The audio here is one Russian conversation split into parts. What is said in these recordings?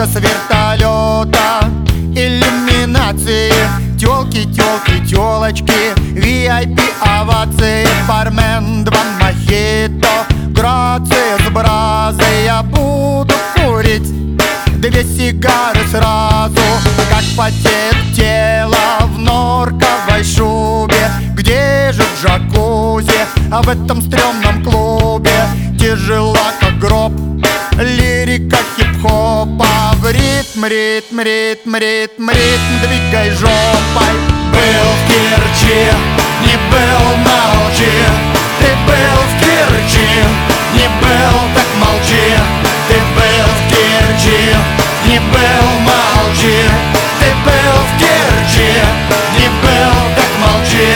с вертолета. Иллюминации, тёлки, тёлки, тёлочки, VIP овации, бармен, 2 мохито, грация с бразой. Я буду курить 2 сигары сразу, как потеет тело в норковой шубе. Где же джакузи, а в этом стрёмном клубе? Тяжела, как гроб, лирика хип-хопа. В ритм, ритм, ритм, ритм, ритм двигай жопой. Был в Керчи, не был, молчи. Ты был в Керчи, не был, так молчи. Ты был в Керчи, не был, молчи. Ты был в Керчи, не был, так молчи.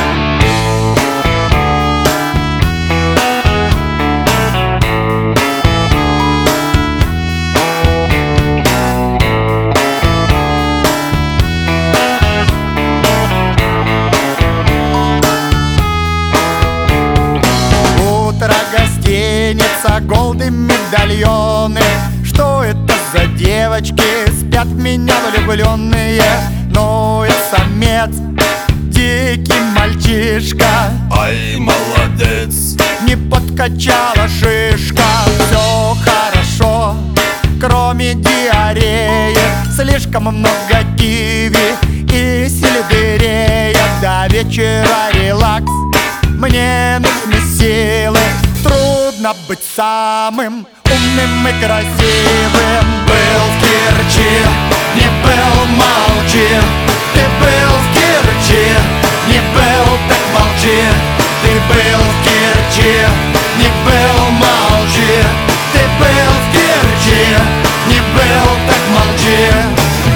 Голды, медальоны. Что это за девочки? Спят в меня влюбленные. Но я самец, дикий мальчишка. Ай, молодец. Не подкачала шишка. Все хорошо, кроме диареи. Слишком много киви и сельдерея. До вечера релакс, мне нужны силы. Трудно быть самым умным и красивым. Был в Керчи, не был, молчи. Ты был в Керчи, не был, так молчи. Ты был в Керчи, не был, молчи. Ты был в Керчи, не был, так молчи.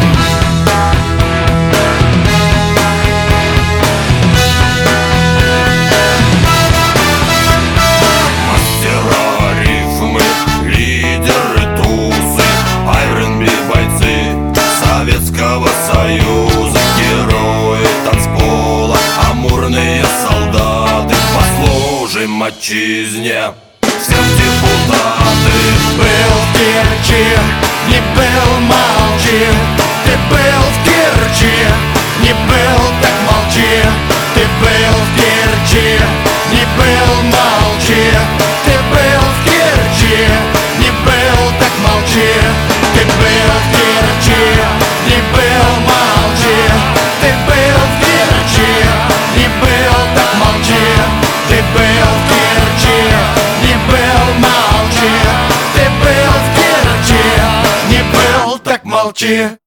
Союза, герои танцпола, амурные солдаты, послужим отчизне, всем депутаты. Был в Керчи, не был, молчи. Ты был в Керчи, не был, так молчи. Ты был в Керчи, не был, молчи. Ты был в Керчи, не был, так молчи. Ты был в Керчи, не был, молчи. Ты был в Керчи, не был, так молчи. Ты был в Керчи, не был, молчи. Ты был в Керчи, не был, так молчи.